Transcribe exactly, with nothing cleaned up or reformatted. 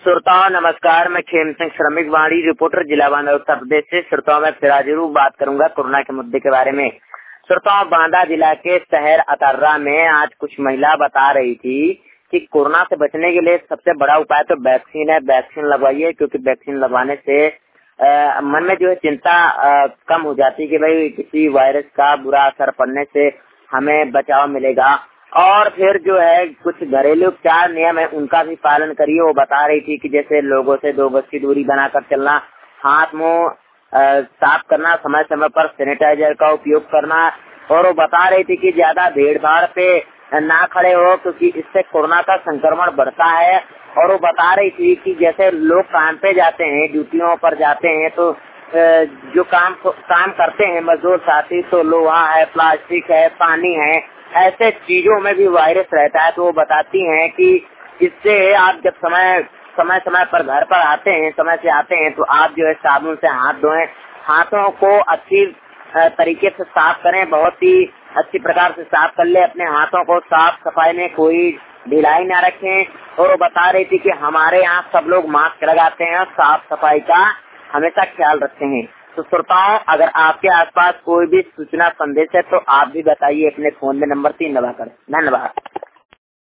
श्रोताओं नमस्कार, मैं खेम सिंह श्रमिक वाणी रिपोर्टर जिला बांदा उत्तर प्रदेश से। श्रोताओं मैं फिर जरूर बात करूंगा कोरोना के मुद्दे के बारे में। श्रोताओं बांदा जिला के शहर अतर्रा में आज कुछ महिला बता रही थी कि कोरोना से बचने के लिए सबसे बड़ा उपाय तो वैक्सीन है। वैक्सीन लगवाइए, क्योंकि वैक्सीन लगवाने से आ, मन में जो है चिंता आ, कम हो जाती है कि भाई किसी वायरस का बुरा असर पड़ने से हमें बचाव मिलेगा। और फिर जो है कुछ घरेलू उपचार नियम है उनका भी पालन करिए। वो बता रही थी कि जैसे लोगों से दो गज की दूरी बनाकर चलना, हाथ मुंह साफ करना, समय समय पर सैनिटाइजर का उपयोग करना। और वो बता रही थी कि ज्यादा भीड़ भाड़ पे ना खड़े हो, क्योंकि इससे कोरोना का संक्रमण बढ़ता है। और वो बता रही थी कि जैसे लोग काम पे जाते हैं, ड्यूटियों पर जाते हैं, तो जो काम काम करते हैं मजदूर साथी, तो लोहा है, प्लास्टिक है, पानी है, ऐसे चीजों में भी वायरस रहता है। तो वो बताती हैं कि इससे आप जब समय समय समय पर घर पर आते हैं, समय से आते हैं, तो आप जो है साबुन से हाथ धोएं, हाथों को अच्छी तरीके से साफ करें, बहुत ही अच्छी प्रकार से साफ कर ले अपने हाथों को। साफ सफाई में कोई ढिलाई न रखें। और वो बता रही थी कि हमारे यहाँ सब लोग मास्क लगाते हैं और साफ सफाई का हमेशा ख्याल रखते हैं। तो श्रोताओं, अगर आपके आसपास कोई भी सूचना संदेश है तो आप भी बताइए अपने फोन में नंबर तीन दबाकर। धन्यवाद।